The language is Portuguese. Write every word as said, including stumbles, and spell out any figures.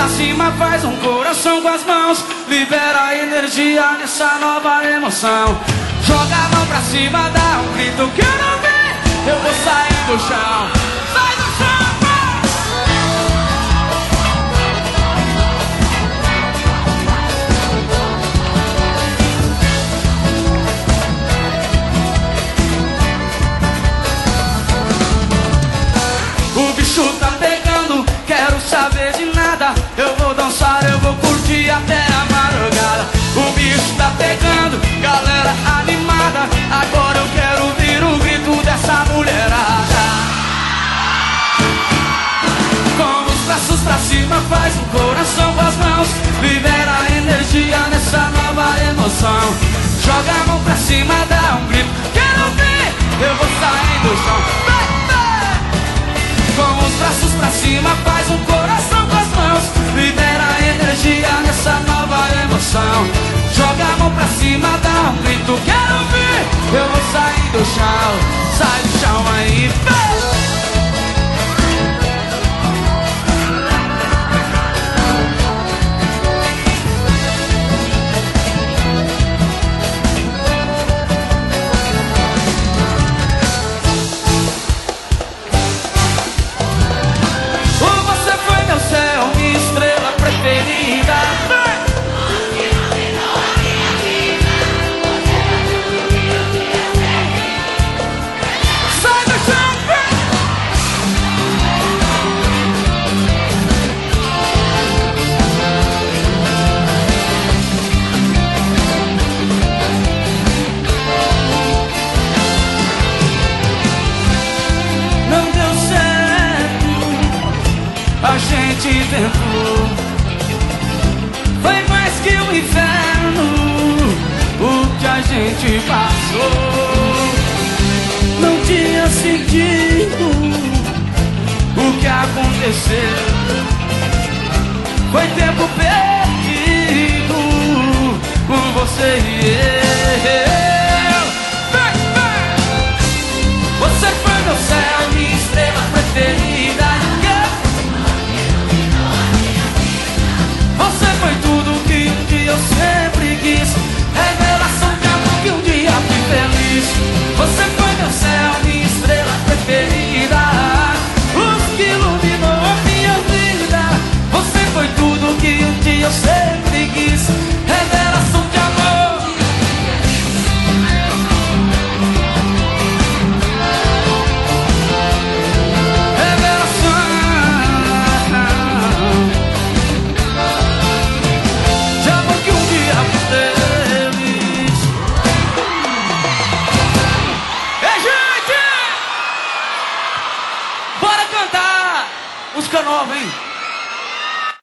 pra cima, faz um coração com as mãos. Libera energia nessa nova emoção. Joga a mão pra cima, dá um grito, quero ver. Eu vou sair do chão. Sai do chão, o bicho tá pegando, quero saber de nada. Eu vou dançar, eu vou curtir até a madrugada. O bicho tá pegando, galera animada. Agora eu quero ouvir o grito dessa mulherada. Com os braços pra cima, faz um coração com as mãos. Libera a energia nessa nova emoção. Joga a mão pra cima, dá um grito, quero ouvir. Eu vou sair do chão. Com os braços pra cima, faz um coração com as mãos. Libera a energia nessa nova emoção. Joga a mão pra cima, dá um grito, quero ouvir. Eu vou sair do chão. Sai do chão aí, a gente tentou. Foi mais que o inferno o que a gente passou. Não tinha sentido o que aconteceu. Foi tempo perdido com você e eu. Você foi meu céu, minha estrela preferida. Eu sempre quis, revelação de amor que um dia fui feliz. Você foi meu céu, minha estrela preferida, luz que iluminou a minha vida. Você foi tudo que um dia eu sempre quis, revelação de amor. Revelação música nova, hein?